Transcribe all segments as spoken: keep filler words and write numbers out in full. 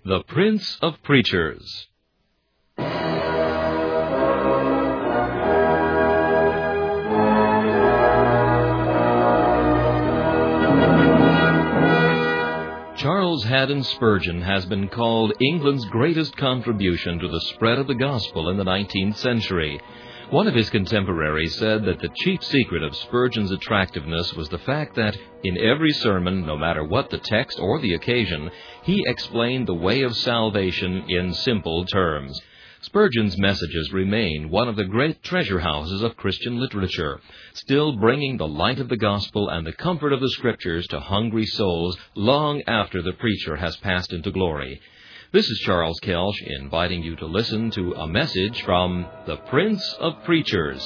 The Prince of Preachers. Charles Haddon Spurgeon has been called England's greatest contribution to the spread of the gospel in the nineteenth century. One of his contemporaries said that the chief secret of Spurgeon's attractiveness was the fact that, in every sermon, no matter what the text or the occasion, he explained the way of salvation in simple terms. Spurgeon's messages remain one of the great treasure houses of Christian literature, still bringing the light of the gospel and the comfort of the Scriptures to hungry souls long after the preacher has passed into glory. This is Charles Kelsch inviting you to listen to a message from the Prince of Preachers.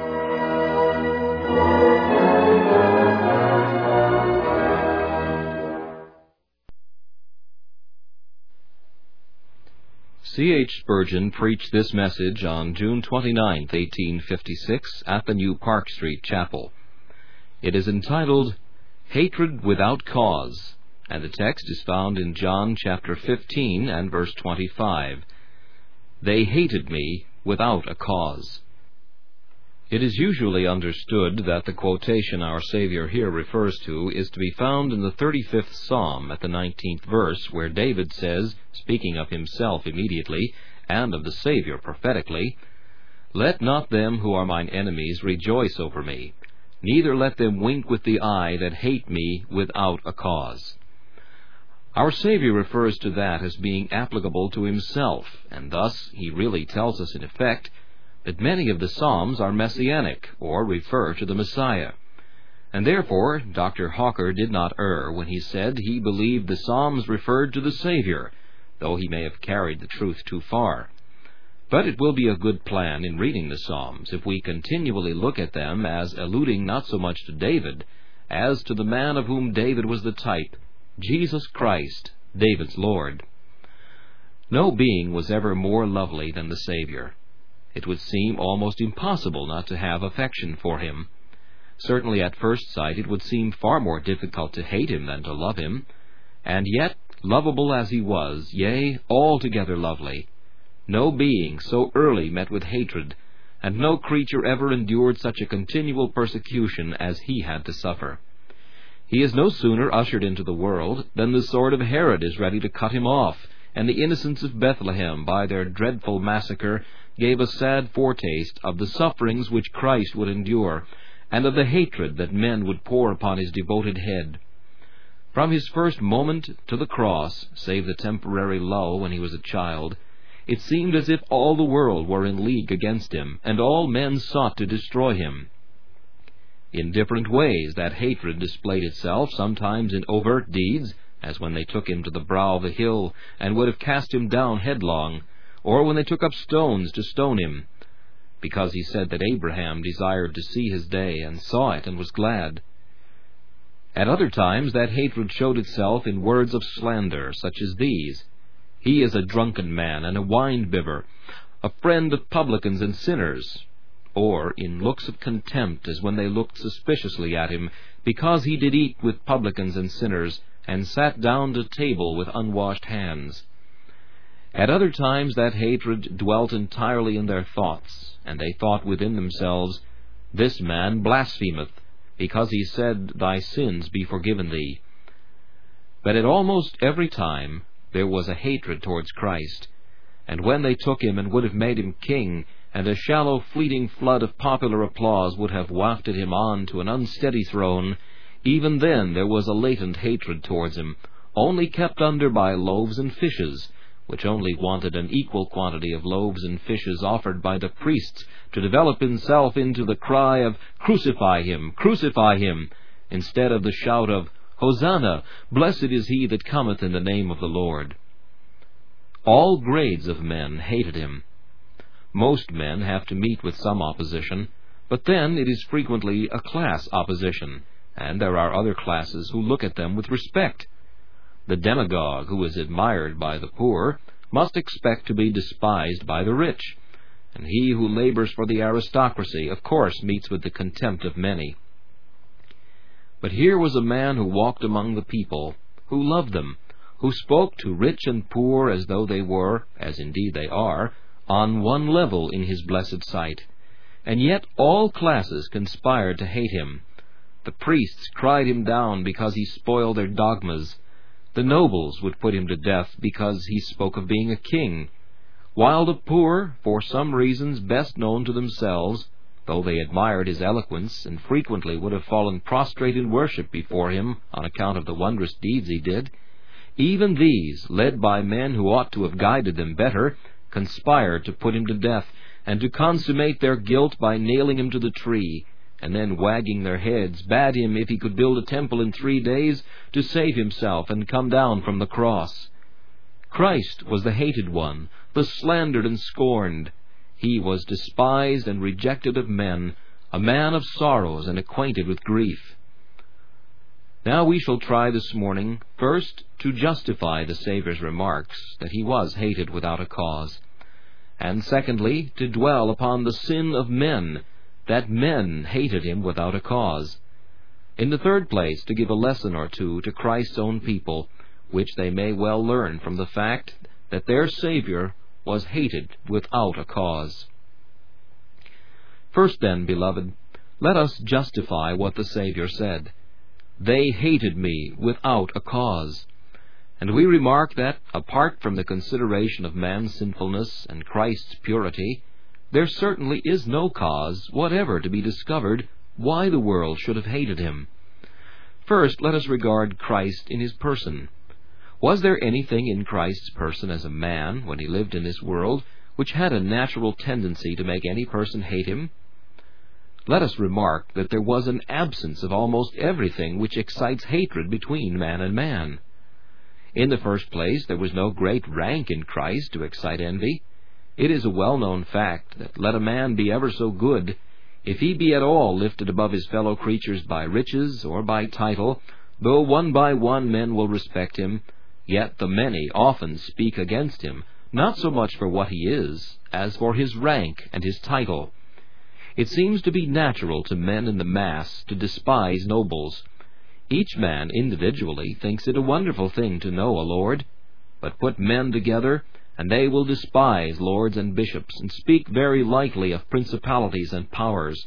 C H Spurgeon preached this message on June twenty-ninth, eighteen fifty-six, at the New Park Street Chapel. It is entitled, Hatred Without Cause, and the text is found in John chapter fifteen and verse twenty-five. They hated me without a cause. It is usually understood that the quotation our Savior here refers to is to be found in the thirty-fifth Psalm at the nineteenth verse, where David says, speaking of himself immediately, and of the Savior prophetically, Let not them who are mine enemies rejoice over me, neither let them wink with the eye that hate me without a cause. Our Savior refers to that as being applicable to himself, and thus he really tells us in effect that many of the Psalms are messianic, or refer to the Messiah. And therefore, Doctor Hawker did not err when he said he believed the Psalms referred to the Savior, though he may have carried the truth too far. But it will be a good plan in reading the Psalms if we continually look at them as alluding not so much to David as to the man of whom David was the type, Jesus Christ, David's Lord. No being was ever more lovely than the Savior. It would seem almost impossible not to have affection for him. Certainly at first sight it would seem far more difficult to hate him than to love him. And yet, lovable as he was, yea, altogether lovely, no being so early met with hatred, and no creature ever endured such a continual persecution as he had to suffer. He is no sooner ushered into the world than the sword of Herod is ready to cut him off, and the innocents of Bethlehem, by their dreadful massacre, gave a sad foretaste of the sufferings which Christ would endure, and of the hatred that men would pour upon his devoted head. From his first moment to the cross, save the temporary lull when he was a child, it seemed as if all the world were in league against him, and all men sought to destroy him. In different ways that hatred displayed itself, sometimes in overt deeds, as when they took him to the brow of a hill and would have cast him down headlong, or when they took up stones to stone him, because he said that Abraham desired to see his day, and saw it, and was glad. At other times that hatred showed itself in words of slander, such as these: He is a drunken man and a wine-bibber, a friend of publicans and sinners, or in looks of contempt, as when they looked suspiciously at him, because he did eat with publicans and sinners, and sat down to table with unwashed hands. At other times that hatred dwelt entirely in their thoughts, and they thought within themselves, This man blasphemeth, because he said, Thy sins be forgiven thee. But at almost every time there was a hatred towards Christ, and when they took him and would have made him king, and a shallow fleeting flood of popular applause would have wafted him on to an unsteady throne, even then there was a latent hatred towards him, only kept under by loaves and fishes, which only wanted an equal quantity of loaves and fishes offered by the priests to develop himself into the cry of, Crucify him, crucify him, instead of the shout of, Hosanna, blessed is he that cometh in the name of the Lord. All grades of men hated him. Most men have to meet with some opposition, but then it is frequently a class opposition, and there are other classes who look at them with respect. The demagogue who is admired by the poor must expect to be despised by the rich, and he who labors for the aristocracy, of course, meets with the contempt of many. But here was a man who walked among the people, who loved them, who spoke to rich and poor as though they were, as indeed they are, on one level in his blessed sight. And yet all classes conspired to hate him. The priests cried him down because he spoiled their dogmas. The nobles would put him to death because he spoke of being a king, while the poor, for some reasons best known to themselves, though they admired his eloquence and frequently would have fallen prostrate in worship before him on account of the wondrous deeds he did, even these, led by men who ought to have guided them better, conspired to put him to death, and to consummate their guilt by nailing him to the tree, and then, wagging their heads, bade him, if he could build a temple in three days, to save himself and come down from the cross. Christ was the hated one, the slandered and scorned. He was despised and rejected of men, a man of sorrows and acquainted with grief. Now we shall try this morning, first, to justify the Saviour's remarks, that he was hated without a cause, and secondly, to dwell upon the sin of men, that men hated him without a cause. In the third place, to give a lesson or two to Christ's own people, which they may well learn from the fact that their Saviour was hated without a cause. First then, beloved, let us justify what the Saviour said. They hated me without a cause. And we remark that, apart from the consideration of man's sinfulness and Christ's purity, there certainly is no cause whatever to be discovered why the world should have hated him. First, let us regard Christ in his person. Was there anything in Christ's person as a man, when he lived in this world, which had a natural tendency to make any person hate him? Let us remark that there was an absence of almost everything which excites hatred between man and man. In the first place, there was no great rank in Christ to excite envy. It is a well-known fact that let a man be ever so good, if he be at all lifted above his fellow creatures by riches or by title, though one by one men will respect him, yet the many often speak against him, not so much for what he is, as for his rank and his title. It seems to be natural to men in the mass to despise nobles. Each man individually thinks it a wonderful thing to know a lord, but put men together, and they will despise lords and bishops, and speak very lightly of principalities and powers.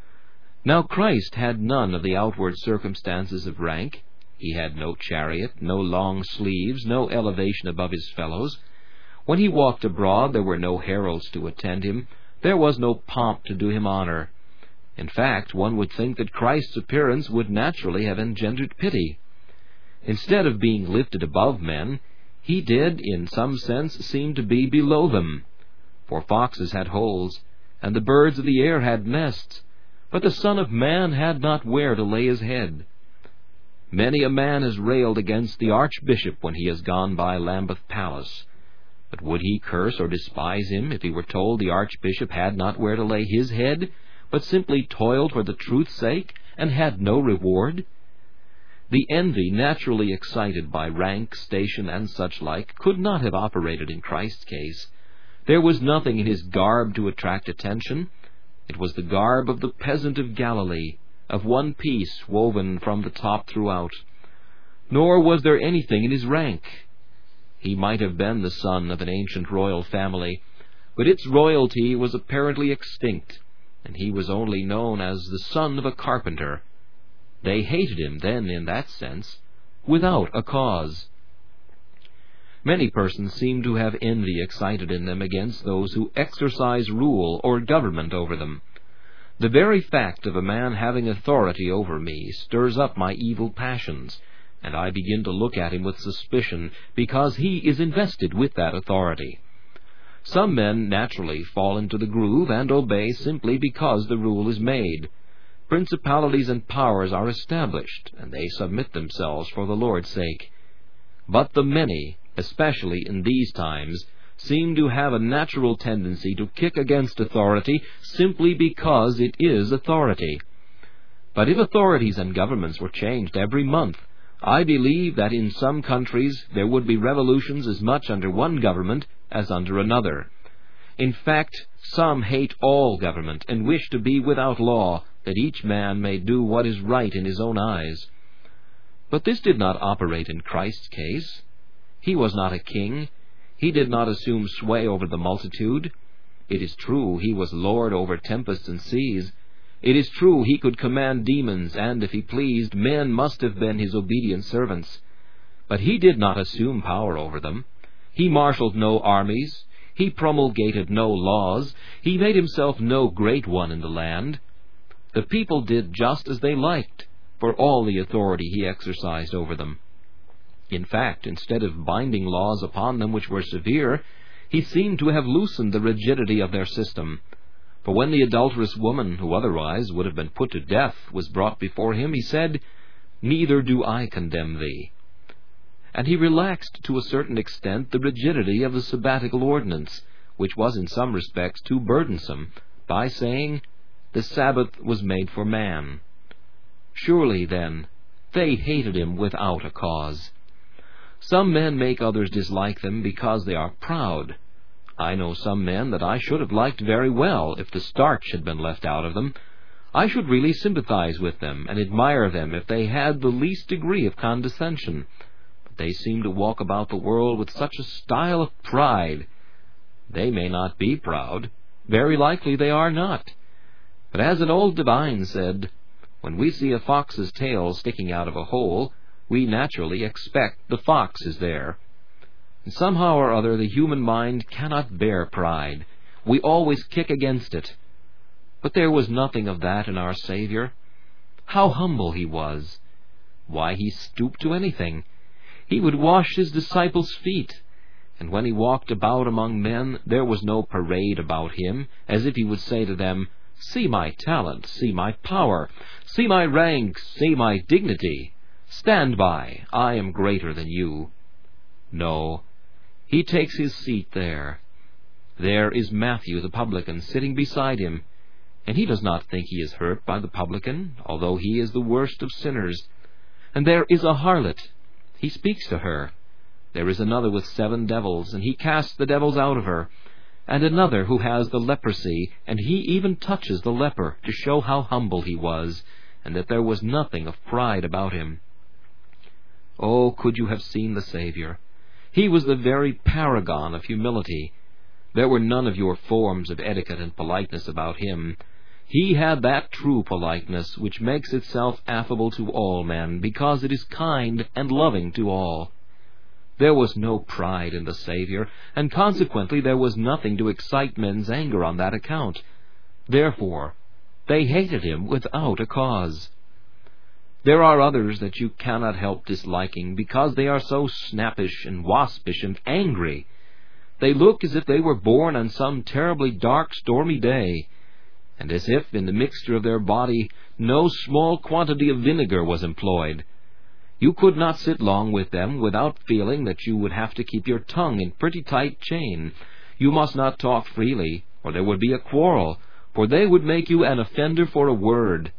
Now Christ had none of the outward circumstances of rank. He had no chariot, no long sleeves, no elevation above his fellows. When he walked abroad, there were no heralds to attend him. There was no pomp to do him honor. In fact, one would think that Christ's appearance would naturally have engendered pity. Instead of being lifted above men, he did, in some sense, seem to be below them. For foxes had holes, and the birds of the air had nests, but the Son of Man had not where to lay his head. Many a man has railed against the Archbishop when he has gone by Lambeth Palace. But would he curse or despise him if he were told the Archbishop had not where to lay his head, but simply toiled for the truth's sake, and had no reward? The envy naturally excited by rank, station, and such like could not have operated in Christ's case. There was nothing in his garb to attract attention. It was the garb of the peasant of Galilee, of one piece woven from the top throughout. Nor was there anything in his rank. He might have been the son of an ancient royal family, but its royalty was apparently extinct, and he was only known as the son of a carpenter. They hated him then in that sense, without a cause. Many persons seem to have envy excited in them against those who exercise rule or government over them. The very fact of a man having authority over me stirs up my evil passions, and I begin to look at him with suspicion, because he is invested with that authority. Some men naturally fall into the groove and obey simply because the rule is made. Principalities and powers are established, and they submit themselves for the Lord's sake. But the many, especially in these times, seem to have a natural tendency to kick against authority simply because it is authority. But if authorities and governments were changed every month, I believe that in some countries there would be revolutions as much under one government as under another. In fact, some hate all government and wish to be without law, that each man may do what is right in his own eyes. But this did not operate in Christ's case. He was not a king. He did not assume sway over the multitude. It is true he was lord over tempests and seas. It is true he could command demons, and, if he pleased, men must have been his obedient servants. But he did not assume power over them. He marshaled no armies. He promulgated no laws. He made himself no great one in the land. The people did just as they liked, for all the authority he exercised over them. In fact, instead of binding laws upon them which were severe, he seemed to have loosened the rigidity of their system. For when the adulterous woman, who otherwise would have been put to death, was brought before him, he said, "Neither do I condemn thee." And he relaxed to a certain extent the rigidity of the sabbatical ordinance, which was in some respects too burdensome, by saying, "The Sabbath was made for man." Surely, then, they hated him without a cause. Some men make others dislike them because they are proud. I know some men that I should have liked very well if the starch had been left out of them. I should really sympathize with them and admire them if they had the least degree of condescension. But they seem to walk about the world with such a style of pride. They may not be proud. Very likely they are not. But as an old divine said, when we see a fox's tail sticking out of a hole, we naturally expect the fox is there. And somehow or other the human mind cannot bear pride. We always kick against it. But there was nothing of that in our Savior. How humble he was! Why, he stooped to anything. He would wash his disciples' feet. And when he walked about among men, there was no parade about him, as if he would say to them, "See my talent, see my power, see my rank, see my dignity. Stand by, I am greater than you." No, he takes his seat there. There is Matthew the publican sitting beside him, and he does not think he is hurt by the publican, although he is the worst of sinners. And there is a harlot. He speaks to her. There is another with seven devils, and he casts the devils out of her. And another who has the leprosy, and he even touches the leper to show how humble he was, and that there was nothing of pride about him. Oh, could you have seen the Savior? He was the very paragon of humility. There were none of your forms of etiquette and politeness about him. He had that true politeness which makes itself affable to all men, because it is kind and loving to all. There was no pride in the Savior, and consequently there was nothing to excite men's anger on that account. Therefore, they hated him without a cause. There are others that you cannot help disliking, because they are so snappish and waspish and angry. They look as if they were born on some terribly dark, stormy day, and as if in the mixture of their body no small quantity of vinegar was employed. You could not sit long with them without feeling that you would have to keep your tongue in pretty tight chain. You must not talk freely, or there would be a quarrel, for they would make you an offender for a word.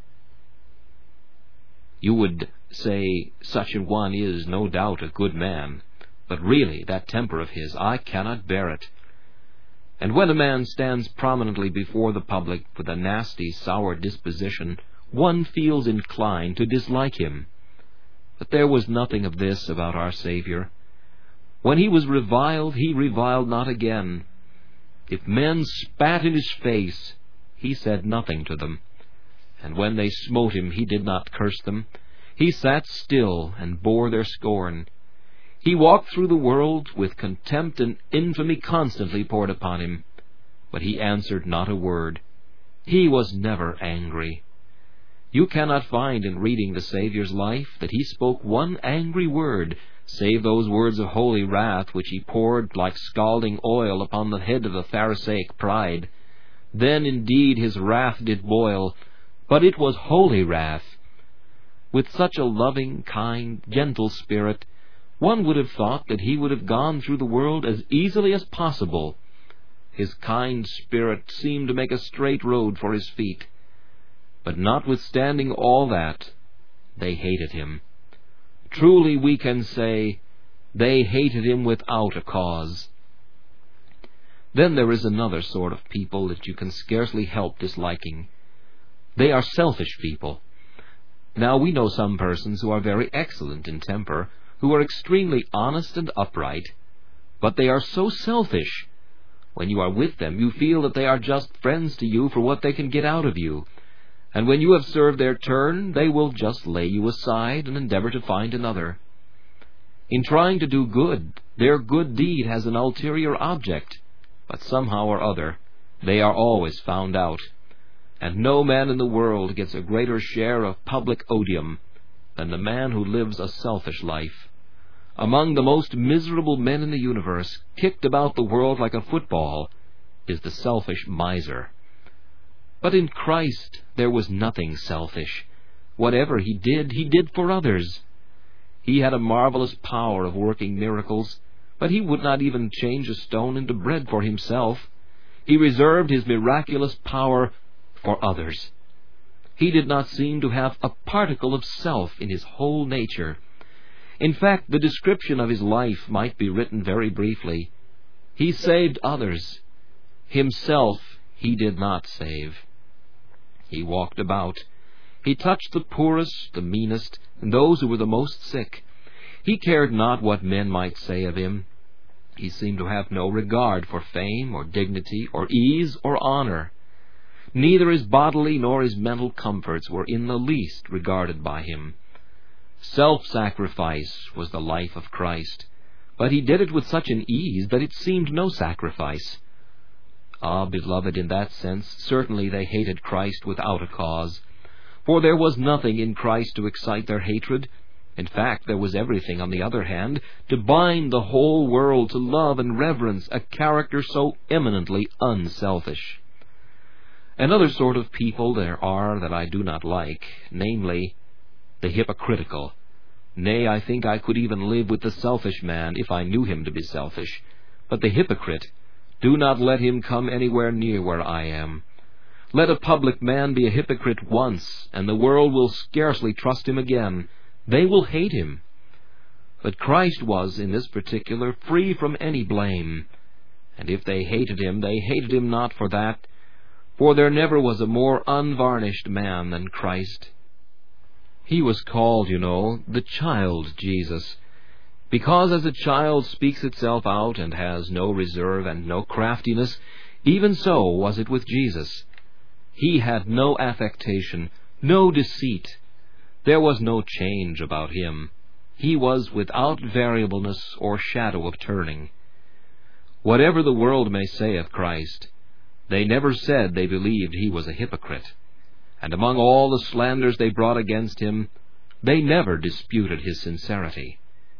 You would say, "Such a one is no doubt a good man, but really that temper of his, I cannot bear it." And when a man stands prominently before the public with a nasty, sour disposition, one feels inclined to dislike him. But there was nothing of this about our Savior. When he was reviled, he reviled not again. If men spat in his face, he said nothing to them. And when they smote him, he did not curse them. He sat still and bore their scorn. He walked through the world with contempt and infamy constantly poured upon him, but he answered not a word. He was never angry. You cannot find in reading the Saviour's life that he spoke one angry word, save those words of holy wrath which he poured like scalding oil upon the head of the Pharisaic pride. Then indeed his wrath did boil, but it was holy wrath. With such a loving, kind, gentle spirit, one would have thought that he would have gone through the world as easily as possible. His kind spirit seemed to make a straight road for his feet. But notwithstanding all that, they hated him. Truly we can say, they hated him without a cause. Then there is another sort of people that you can scarcely help disliking. They are selfish people. Now we know some persons who are very excellent in temper, who are extremely honest and upright, but they are so selfish. When you are with them, you feel that they are just friends to you for what they can get out of you, and when you have served their turn, they will just lay you aside and endeavor to find another. In trying to do good, their good deed has an ulterior object, but somehow or other they are always found out, and no man in the world gets a greater share of public odium than the man who lives a selfish life. Among the most miserable men in the universe, kicked about the world like a football, is the selfish miser. But in Christ there was nothing selfish. Whatever he did, he did for others. He had a marvelous power of working miracles, but he would not even change a stone into bread for himself. He reserved his miraculous power for others. He did not seem to have a particle of self in his whole nature. In fact, the description of his life might be written very briefly. He saved others. Himself he did not save. He walked about. He touched the poorest, the meanest, and those who were the most sick. He cared not what men might say of him. He seemed to have no regard for fame or dignity or ease or honor. Neither his bodily nor his mental comforts were in the least regarded by him. Self-sacrifice was the life of Christ, but he did it with such an ease that it seemed no sacrifice. Ah, beloved, in that sense, certainly they hated Christ without a cause, for there was nothing in Christ to excite their hatred. In fact, there was everything, on the other hand, to bind the whole world to love and reverence a character so eminently unselfish. Another sort of people there are that I do not like, namely, the hypocritical. Nay, I think I could even live with the selfish man if I knew him to be selfish. But the hypocrite, do not let him come anywhere near where I am. Let a public man be a hypocrite once, and the world will scarcely trust him again. They will hate him. But Christ was, in this particular, free from any blame. And if they hated him, they hated him not for that, for there never was a more unvarnished man than Christ. He was called, you know, the child Jesus, because as a child speaks itself out and has no reserve and no craftiness, even so was it with Jesus. He had no affectation, no deceit. There was no change about him. He was without variableness or shadow of turning. Whatever the world may say of Christ, they never said they believed he was a hypocrite. And among all the slanders they brought against him, they never disputed his sincerity.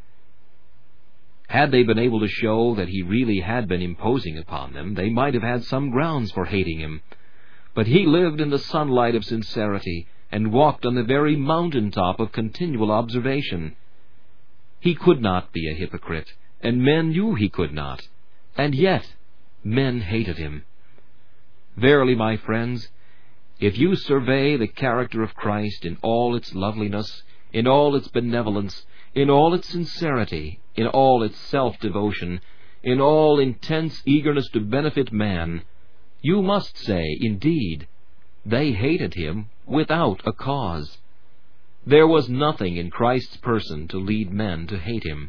Had they been able to show that he really had been imposing upon them, they might have had some grounds for hating him. But he lived in the sunlight of sincerity, and walked on the very mountain-top of continual observation. He could not be a hypocrite, and men knew he could not, and yet men hated him. Verily, my friends, if you survey the character of Christ in all its loveliness, in all its benevolence, in all its sincerity, in all its self-devotion, in all intense eagerness to benefit man, you must say, indeed, they hated him without a cause. There was nothing in Christ's person to lead men to hate him.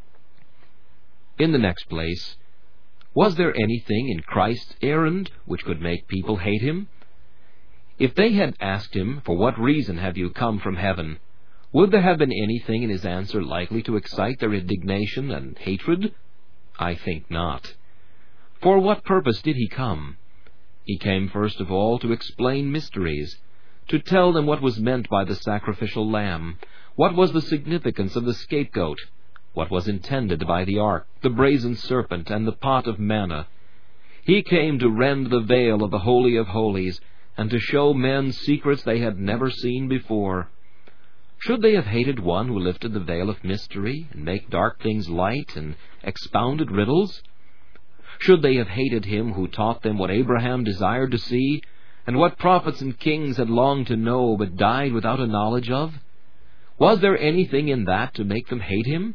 In the next place, was there anything in Christ's errand which could make people hate him? If they had asked him, "For what reason have you come from heaven?" would there have been anything in his answer likely to excite their indignation and hatred? I think not. For what purpose did he come? He came first of all to explain mysteries, to tell them what was meant by the sacrificial lamb, what was the significance of the scapegoat, what was intended by the ark, the brazen serpent, and the pot of manna. He came to rend the veil of the Holy of Holies, and to show men secrets they had never seen before. Should they have hated one who lifted the veil of mystery, and made dark things light, and expounded riddles? Should they have hated him who taught them what Abraham desired to see, and what prophets and kings had longed to know, but died without a knowledge of? Was there anything in that to make them hate him?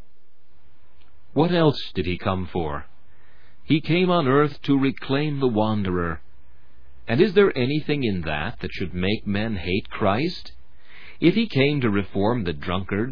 What else did he come for? He came on earth to reclaim the wanderer. And is there anything in that that should make men hate Christ? If he came to reform the drunkard,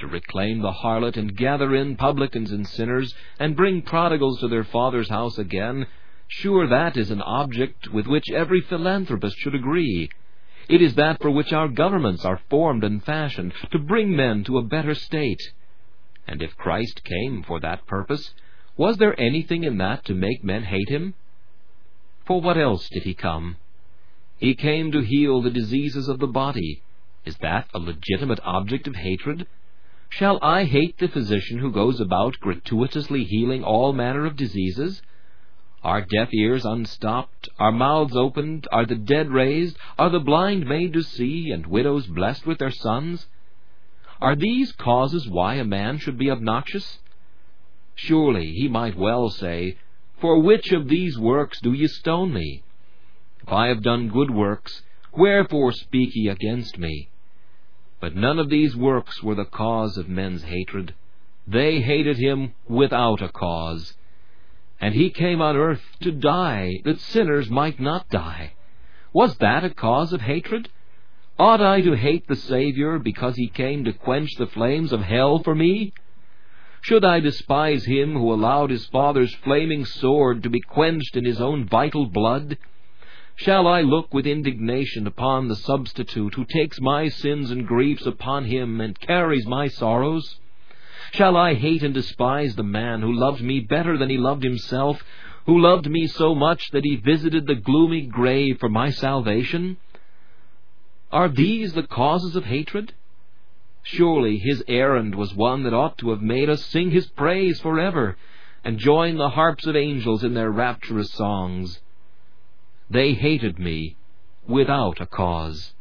to reclaim the harlot and gather in publicans and sinners and bring prodigals to their Father's house again, sure that is an object with which every philanthropist should agree. It is that for which our governments are formed and fashioned, to bring men to a better state. And if Christ came for that purpose, was there anything in that to make men hate him? For what else did he come? He came to heal the diseases of the body. Is that a legitimate object of hatred? Shall I hate the physician who goes about gratuitously healing all manner of diseases? Are deaf ears unstopped? Are mouths opened? Are the dead raised? Are the blind made to see, and widows blessed with their sons? Are these causes why a man should be obnoxious? Surely he might well say, For which of these works do ye stone me? If I have done good works, wherefore speak ye against me? But none of these works were the cause of men's hatred. They hated him without a cause. And he came on earth to die, that sinners might not die. Was that a cause of hatred? Ought I to hate the Savior because he came to quench the flames of hell for me? Should I despise him who allowed his Father's flaming sword to be quenched in his own vital blood? Shall I look with indignation upon the substitute who takes my sins and griefs upon him and carries my sorrows? Shall I hate and despise the man who loved me better than he loved himself, who loved me so much that he visited the gloomy grave for my salvation? Are these the causes of hatred? Surely his errand was one that ought to have made us sing his praise forever, and join the harps of angels in their rapturous songs. They hated me without a cause.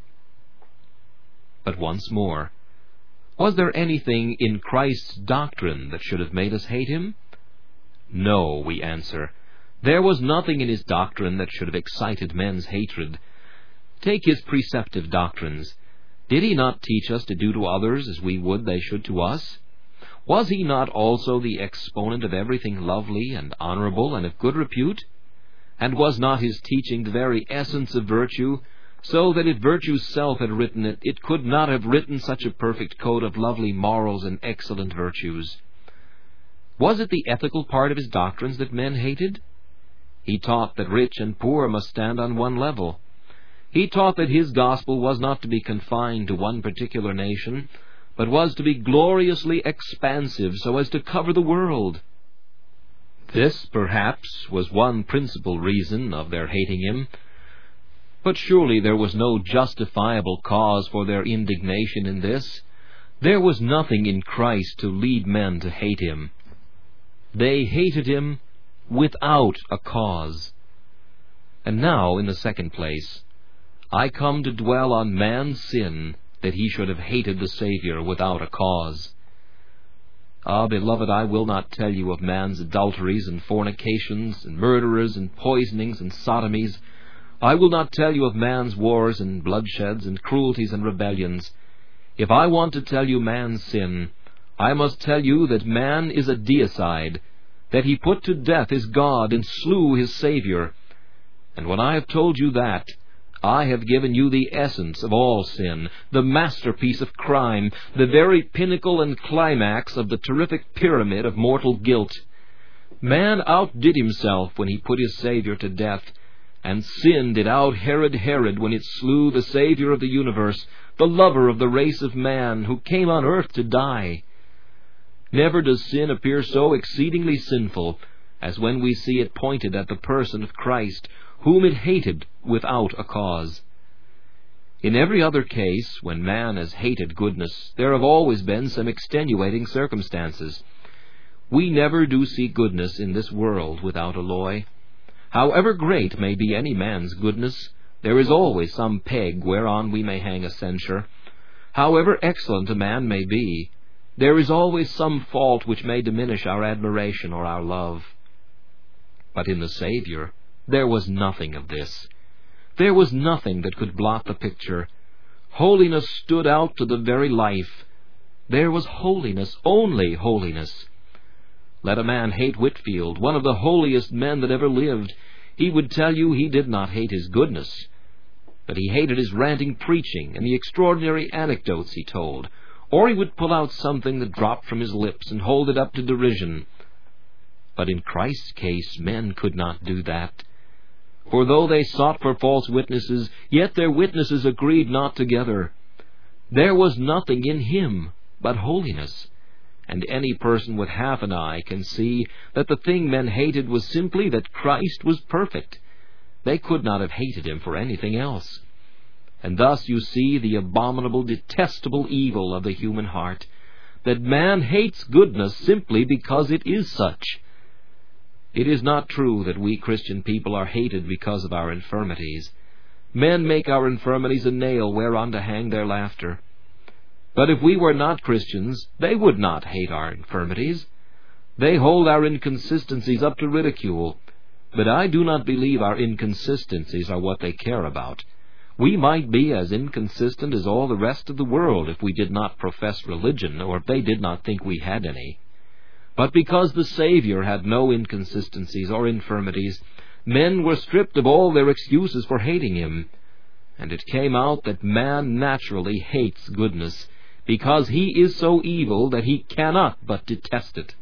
But once more, was there anything in Christ's doctrine that should have made us hate him? No, we answer. There was nothing in his doctrine that should have excited men's hatred. Take his preceptive doctrines. Did he not teach us to do to others as we would they should to us? Was he not also the exponent of everything lovely and honorable and of good repute? And was not his teaching the very essence of virtue, so that if virtue's self had written it, it could not have written such a perfect code of lovely morals and excellent virtues? Was it the ethical part of his doctrines that men hated? He taught that rich and poor must stand on one level. He taught that his gospel was not to be confined to one particular nation, but was to be gloriously expansive so as to cover the world. This, perhaps, was one principal reason of their hating him. But surely there was no justifiable cause for their indignation in this. There was nothing in Christ to lead men to hate him. They hated him without a cause. And now, in the second place, I come to dwell on man's sin, that he should have hated the Savior without a cause. Ah, beloved, I will not tell you of man's adulteries and fornications and murderers and poisonings and sodomies. I will not tell you of man's wars and bloodsheds and cruelties and rebellions. If I want to tell you man's sin, I must tell you that man is a deicide, that he put to death his God and slew his Savior. And when I have told you that, I have given you the essence of all sin, the masterpiece of crime, the very pinnacle and climax of the terrific pyramid of mortal guilt. Man outdid himself when he put his Savior to death, and sin did out Herod Herod when it slew the Savior of the universe, the lover of the race of man, who came on earth to die. Never does sin appear so exceedingly sinful as when we see it pointed at the person of Christ, whom it hated without a cause. In every other case, when man has hated goodness, there have always been some extenuating circumstances. We never do see goodness in this world without alloy. However great may be any man's goodness, there is always some peg whereon we may hang a censure. However excellent a man may be, there is always some fault which may diminish our admiration or our love. But in the Savior, there was nothing of this. There was nothing that could blot the picture. Holiness stood out to the very life. There was holiness, only holiness. Let a man hate Whitefield, one of the holiest men that ever lived. He would tell you he did not hate his goodness, but he hated his ranting preaching and the extraordinary anecdotes he told, or he would pull out something that dropped from his lips and hold it up to derision. But in Christ's case, men could not do that. For though they sought for false witnesses, yet their witnesses agreed not together. There was nothing in him but holiness. And any person with half an eye can see that the thing men hated was simply that Christ was perfect. They could not have hated him for anything else. And thus you see the abominable, detestable evil of the human heart, that man hates goodness simply because it is such. It is not true that we Christian people are hated because of our infirmities. Men make our infirmities a nail whereon to hang their laughter. But if we were not Christians, they would not hate our infirmities. They hold our inconsistencies up to ridicule. But I do not believe our inconsistencies are what they care about. We might be as inconsistent as all the rest of the world if we did not profess religion, or if they did not think we had any. But because the Savior had no inconsistencies or infirmities, men were stripped of all their excuses for hating him. And it came out that man naturally hates goodness, because he is so evil that he cannot but detest it.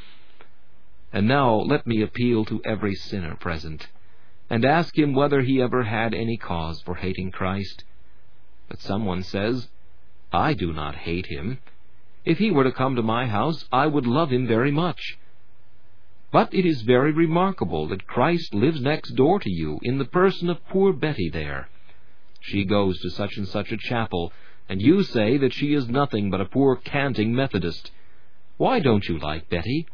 And now let me appeal to every sinner present, and ask him whether he ever had any cause for hating Christ. But someone says, I do not hate him. If he were to come to my house, I would love him very much. But it is very remarkable that Christ lives next door to you in the person of poor Betty there. She goes to such and such a chapel, and you say that she is nothing but a poor canting Methodist. Why don't you like Betty?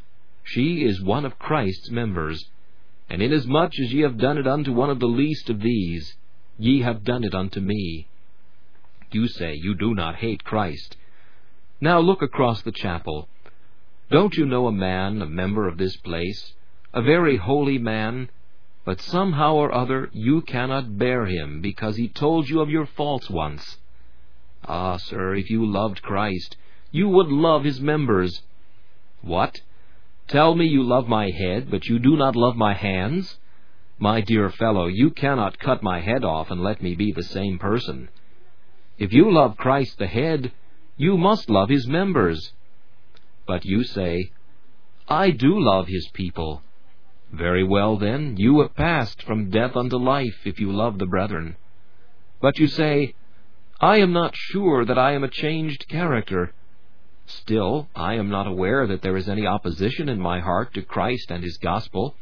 She is one of Christ's members, and inasmuch as ye have done it unto one of the least of these, ye have done it unto me. You say you do not hate Christ. Now look across the chapel. Don't you know a man, a member of this place, a very holy man, but somehow or other you cannot bear him because he told you of your faults once? Ah, sir, if you loved Christ, you would love his members. What? Tell me you love my head, but you do not love my hands? My dear fellow, you cannot cut my head off and let me be the same person. If you love Christ the head, you must love his members. But you say, I do love his people. Very well, then, you have passed from death unto life if you love the brethren. But you say, I am not sure that I am a changed character. Still, I am not aware that there is any opposition in my heart to Christ and his gospel.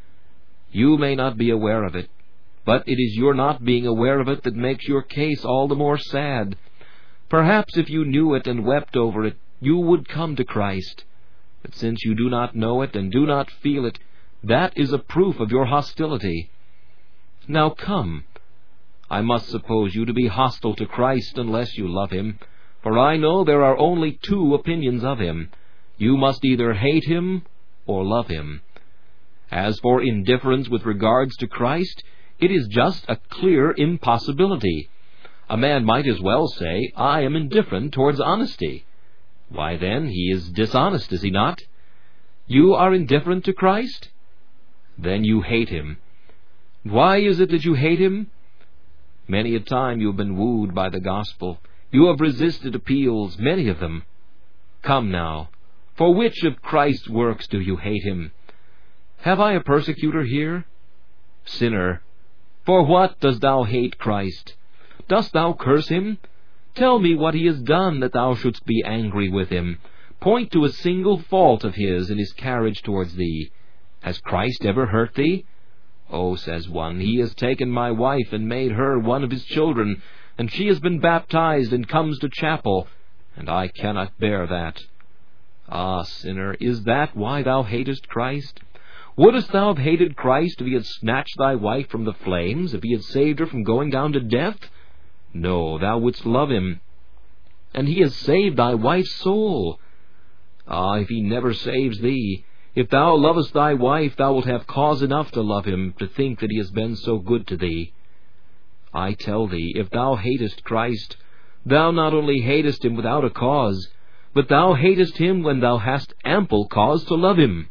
You may not be aware of it, but it is your not being aware of it that makes your case all the more sad. Perhaps if you knew it and wept over it, you would come to Christ. But since you do not know it and do not feel it, that is a proof of your hostility. Now come. I must suppose you to be hostile to Christ unless you love him, for I know there are only two opinions of him. You must either hate him or love him. As for indifference with regards to Christ, it is just a clear impossibility. A man might as well say, I am indifferent towards honesty. Why then, he is dishonest, is he not? You are indifferent to Christ? Then you hate him. Why is it that you hate him? Many a time you have been wooed by the gospel. You have resisted appeals, many of them. Come now, for which of Christ's works do you hate him? Have I a persecutor here? Sinner, for what dost thou hate Christ? Dost thou curse him? Tell me what he has done that thou shouldst be angry with him. Point to a single fault of his in his carriage towards thee. Has Christ ever hurt thee? Oh, says one, he has taken my wife and made her one of his children, and she has been baptized and comes to chapel, and I cannot bear that. Ah, sinner, is that why thou hatest Christ? Wouldst thou have hated Christ if he had snatched thy wife from the flames, if he had saved her from going down to death? No, thou wouldst love him. And he has saved thy wife's soul. Ah, if he never saves thee, if thou lovest thy wife, thou wilt have cause enough to love him, to think that he has been so good to thee. I tell thee, if thou hatest Christ, thou not only hatest him without a cause, but thou hatest him when thou hast ample cause to love him.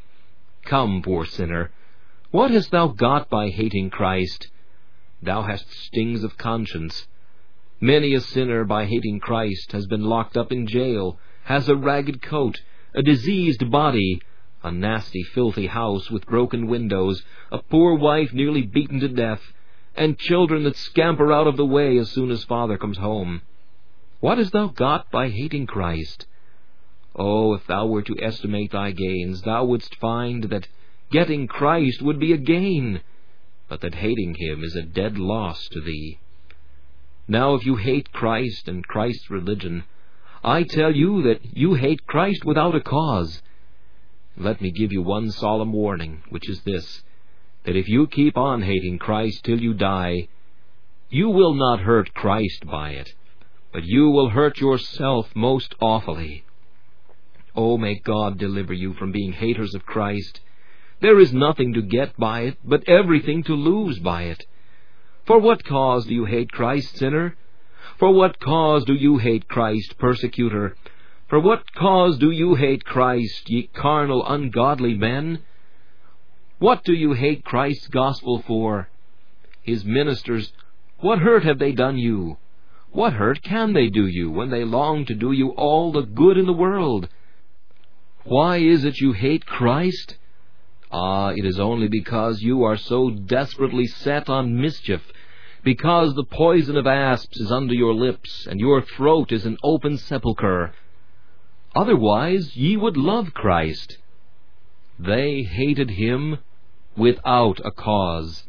Come, poor sinner, what hast thou got by hating Christ? Thou hast stings of conscience. Many a sinner, by hating Christ, has been locked up in jail, has a ragged coat, a diseased body, a nasty, filthy house with broken windows, a poor wife nearly beaten to death, and children that scamper out of the way as soon as father comes home. What hast thou got by hating Christ? Oh, if thou were to estimate thy gains, thou wouldst find that getting Christ would be a gain, but that hating him is a dead loss to thee. Now, if you hate Christ and Christ's religion, I tell you that you hate Christ without a cause. Let me give you one solemn warning, which is this, that if you keep on hating Christ till you die, you will not hurt Christ by it, but you will hurt yourself most awfully. Oh, may God deliver you from being haters of Christ. There is nothing to get by it, but everything to lose by it. For what cause do you hate Christ, sinner? For what cause do you hate Christ, persecutor? For what cause do you hate Christ, ye carnal, ungodly men? What do you hate Christ's gospel for? His ministers, what hurt have they done you? What hurt can they do you when they long to do you all the good in the world? Why is it you hate Christ? Ah, it is only because you are so desperately set on mischief, because the poison of asps is under your lips, and your throat is an open sepulchre. Otherwise ye would love Christ. They hated him without a cause.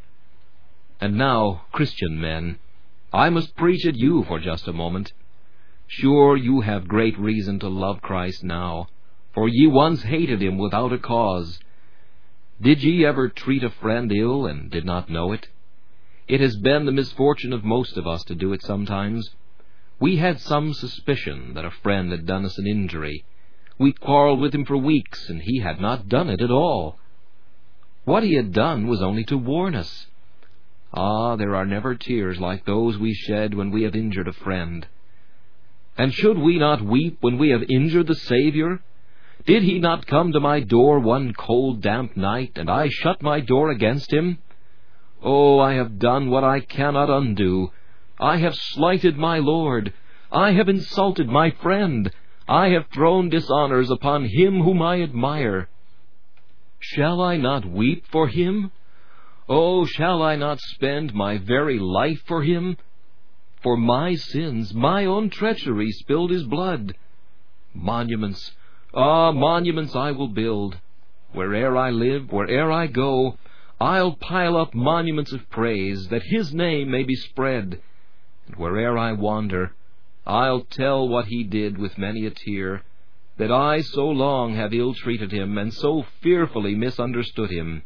And now, Christian men, I must preach at you for just a moment. Sure, you have great reason to love Christ now, for ye once hated him without a cause. Did ye ever treat a friend ill and did not know it? It has been the misfortune of most of us to do it sometimes. We had some suspicion that a friend had done us an injury. We quarreled with him for weeks, and he had not done it at all. What he had done was only to warn us. Ah, there are never tears like those we shed when we have injured a friend. And should we not weep when we have injured the Savior? Did he not come to my door one cold, damp night, and I shut my door against him? Oh, I have done what I cannot undo. I have slighted my Lord. I have insulted my friend. I have thrown dishonors upon him whom I admire. Shall I not weep for him? Oh, shall I not spend my very life for him? For my sins, my own treachery spilled his blood. Monuments, ah, monuments I will build. Where'er I live, where'er I go, I'll pile up monuments of praise, that his name may be spread. And where'er I wander, I'll tell what he did with many a tear, that I so long have ill-treated him, and so fearfully misunderstood him.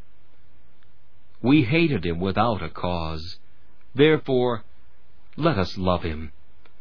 We hated him without a cause. Therefore, let us love him.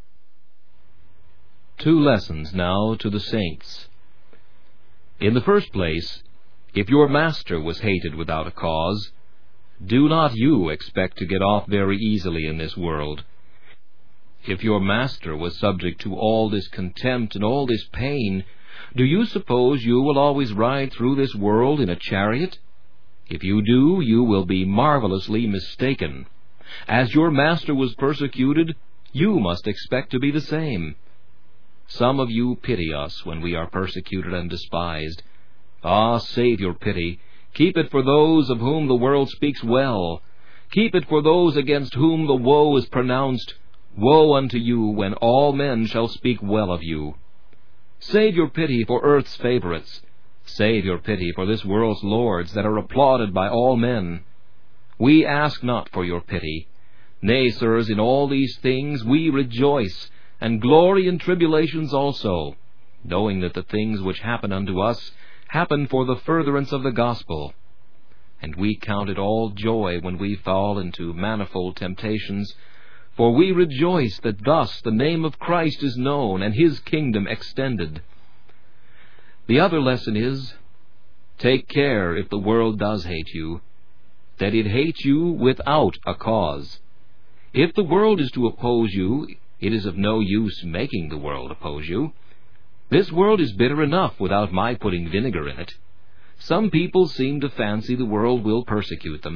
Two lessons now to the saints. In the first place, if your master was hated without a cause, do not you expect to get off very easily in this world. If your master was subject to all this contempt and all this pain, do you suppose you will always ride through this world in a chariot? If you do, you will be marvelously mistaken. As your master was persecuted, you must expect to be the same. Some of you pity us when we are persecuted and despised. Ah, save your pity. Keep it for those of whom the world speaks well. Keep it for those against whom the woe is pronounced. Woe unto you when all men shall speak well of you. Save your pity for earth's favorites. Save your pity for this world's lords that are applauded by all men. We ask not for your pity. Nay, sirs, in all these things we rejoice, and glory in tribulations also, knowing that the things which happen unto us happen for the furtherance of the gospel. And we count it all joy when we fall into manifold temptations, for we rejoice that thus the name of Christ is known, and his kingdom extended. The other lesson is, take care, if the world does hate you, that it hates you without a cause. If the world is to oppose you, it is of no use making the world oppose you. This world is bitter enough without my putting vinegar in it. Some people seem to fancy the world will persecute them.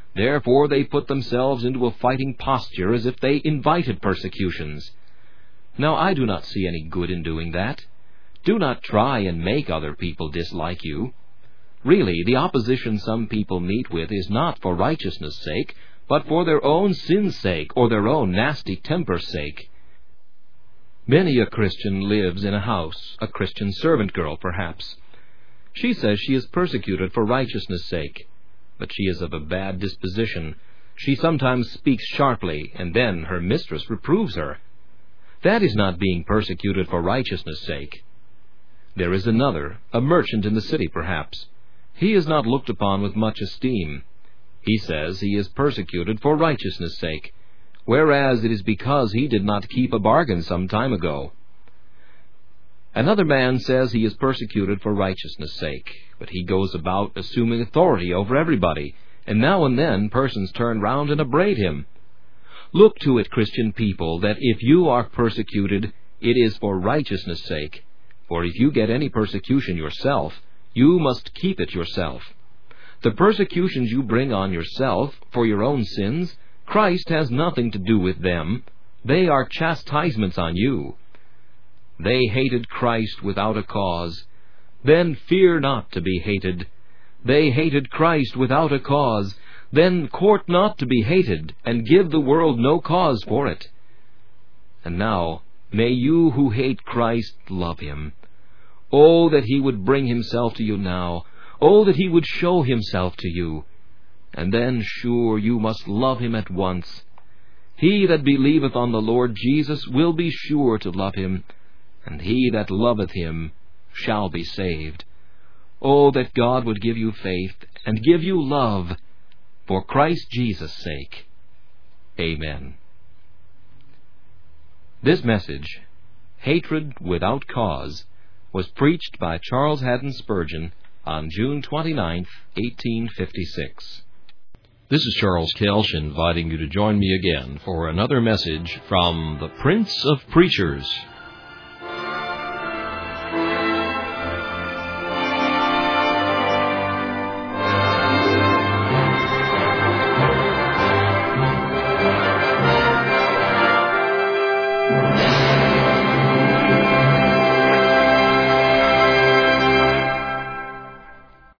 Therefore they put themselves into a fighting posture as if they invited persecutions. Now I do not see any good in doing that. Do not try and make other people dislike you. Really, the opposition some people meet with is not for righteousness' sake, but for their own sin's sake or their own nasty temper's sake. Many a Christian lives in a house, a Christian servant girl perhaps. She says she is persecuted for righteousness' sake, but she is of a bad disposition. She sometimes speaks sharply, and then her mistress reproves her. That is not being persecuted for righteousness' sake. There is another, a merchant in the city perhaps. He is not looked upon with much esteem. He says he is persecuted for righteousness' sake, whereas it is because he did not keep a bargain some time ago. Another man says he is persecuted for righteousness' sake, but he goes about assuming authority over everybody, and now and then persons turn round and upbraid him. Look to it, Christian people, that if you are persecuted, it is for righteousness' sake, for if you get any persecution yourself, you must keep it yourself. The persecutions you bring on yourself for your own sins, Christ has nothing to do with them. They are chastisements on you. They hated Christ without a cause. Then fear not to be hated. They hated Christ without a cause. Then court not to be hated, and give the world no cause for it. And now, may you who hate Christ love Him. Oh, that He would bring Himself to you now. Oh, that He would show Himself to you. And then, sure, you must love Him at once. He that believeth on the Lord Jesus will be sure to love Him, and he that loveth Him shall be saved. Oh, that God would give you faith, and give you love, for Christ Jesus' sake. Amen. This message, Hatred Without Cause, was preached by Charles Haddon Spurgeon on June twenty-ninth, eighteen fifty-six. This is Charles Kelsch inviting you to join me again for another message from the Prince of Preachers,